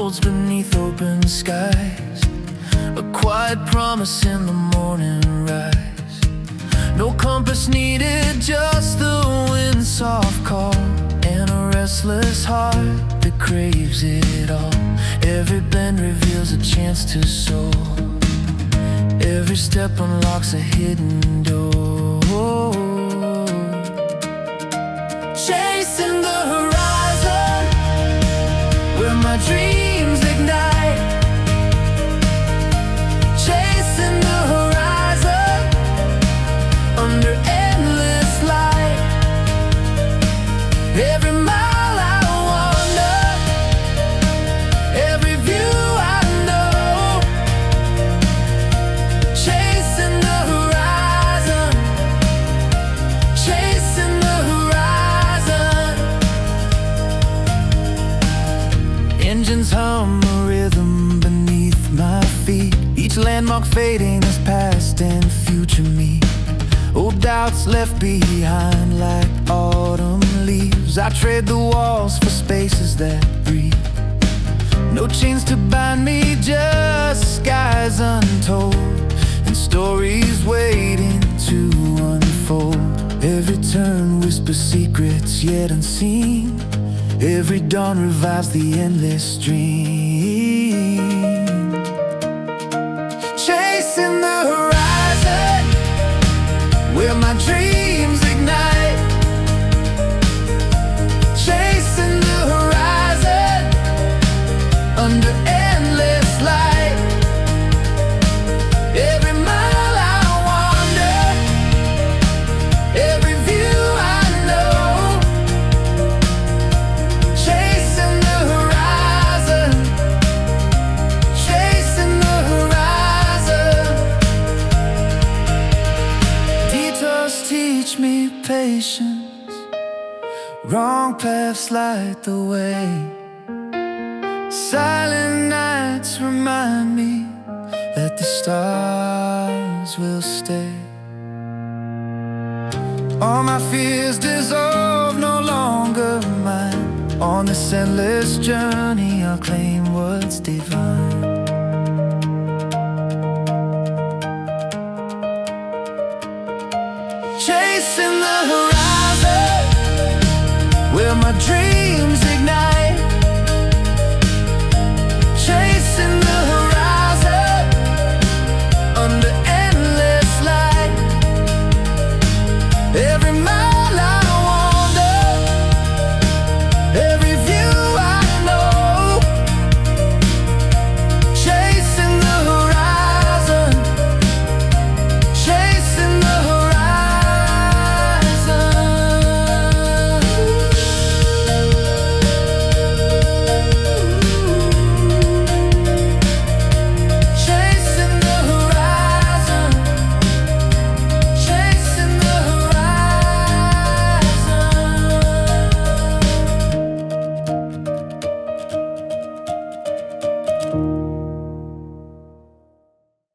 unfolds beneath open skies, a quiet promise in the morning rise. No compass needed, just the wind's soft call, and a restless heart that craves it all. Every bend reveals a chance to soar, every step unlocks a hidden door. Chasing the horizon, where my dreams ignite. Chasing the horizon, under endless light. Every mile I wander, every view I know. Chasing the horizon, chasing the horizon. Engines hum a rhythm beneath my feet, each landmark fading as past and future meet. Old doubts left behind like autumn leaves. I trade the walls for spaces that breathe. No chains to bind me, just skies untold, and stories waiting to unfold. Every turn whispers secrets yet unseen, every dawn revives the endless dream. Chasing the horizon, where my dreams ignite. Chasing the horizon, under endless light. Every mile I wander, every view I know. Chasing the horizon, chasing the horizon. Detours teach me patience, wrong paths light the way. Silent nights remind me that the stars will stay. All my fears dissolve, no longer mine. On this endless journey I'll claim what's divine. Chasing the horizon, where my dreams ignite. Chasing the horizon, under endless light. Every mile I wander, every view I know. Chasing the horizon, chasing the horizon. Chasing the horizon, chasing the horizon.